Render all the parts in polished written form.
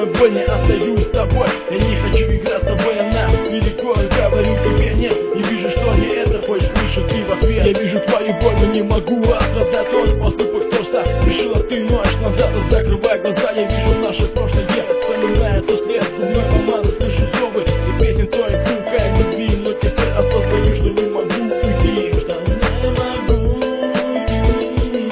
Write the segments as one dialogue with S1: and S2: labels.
S1: самое больное, остаюсь с тобой. Я не хочу играть с тобой, она велико, говорю тебе нет. Не вижу, что не это хочешь слышать ты в ответ. Я вижу твою боль, но не могу оправдать тот поступок, то, что решила ты ночь назад. Закрывай глаза, я вижу наше прошлое, вспоминаю то след губной помады, слышу зубы и песни той пукай любви. Но теперь осознаю, что не могу уйти, что не могу уйти.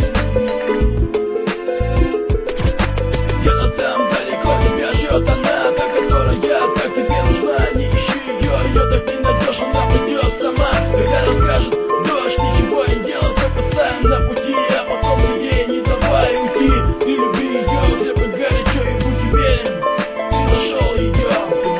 S1: Где-то там далеко тебя ждет она, та, которая так тебе нужна. Не ищи ее так не найдешь, она придет сама. Когда расскажет дождь, ничего не делай, только ставим на пути, а потом ты ей не давай уйти. Ты люби ее, где бы горячо, и будь уверен, ты нашел ее,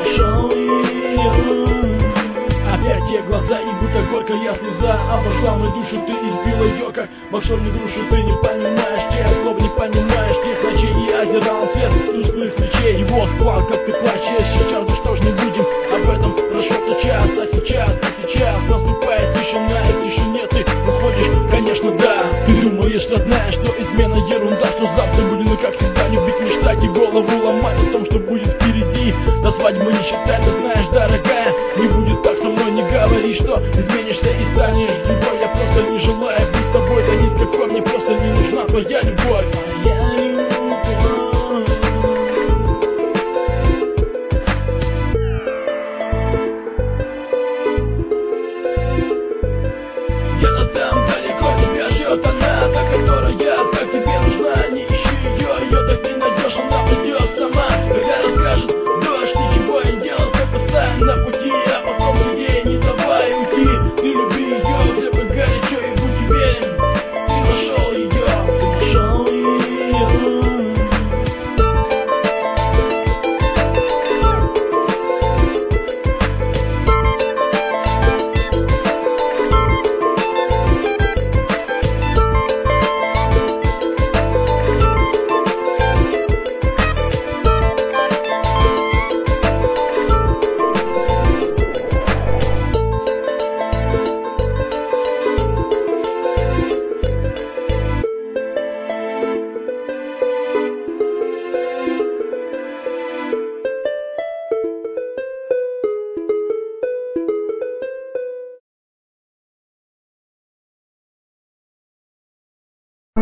S1: Опять те глаза и будто горькая слеза обожгла мою душу, ты избила ее, как боксерную грушу. Ты не понимаешь тех слов, не понимаешь тех ночей, и озирал свет тусклых свечей. Его склад, как ты плачешь сейчас, ну что ж не будем об этом, прошел тот час, а сейчас наступает тишина, и в тишине ты уходишь, конечно, да. Ты думаешь, родная, что измена ерунда, что завтра будет, ну как всегда, любить, мечтать и голову ломать о том, что будет впереди. До свадьбы не считай, ты знаешь, дорогая, не будет так со мной, не говори, что изменишься и станешь другой. Я просто не желаю быть с тобой, да ни с какой, мне просто не нужна твоя любовь.